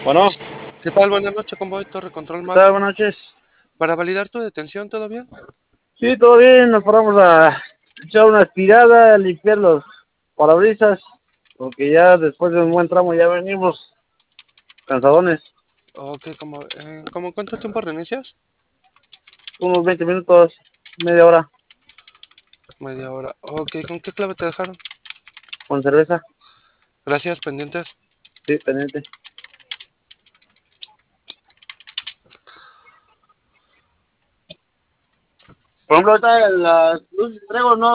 Bueno, ¿Qué tal? Buenas noches, ¿cómo voy? Torre Control ¿qué tal? Max. Buenas noches. Para validar tu detención, ¿todo bien? Sí, todo bien, nos paramos a echar una aspirada, a limpiar los parabrisas, porque ya después de un buen tramo ya venimos cansadones, Ok, ¿cómo cuánto tiempo reinicias? unos 20 minutos, media hora, Media hora. Ok, ¿con qué clave te dejaron? con cerveza, Gracias, pendientes. sí, pendiente. Por ejemplo, ahorita las luces que traigo no